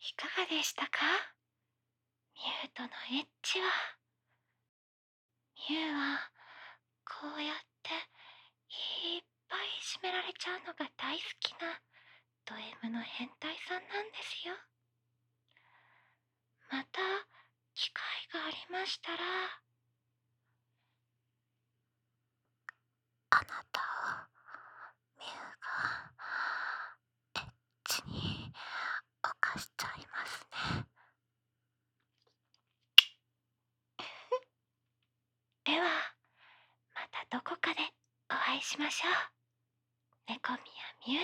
いかがでしたか？ミューとのエッチは。ミューはこうやっていっぱいいじめられちゃうのが大好きなド M の変態さんなんですよ。また機会がありましたら、あなたをミューがエッチに犯しちゃいますね。ではまたどこかでお会いしましょう。猫みやミューで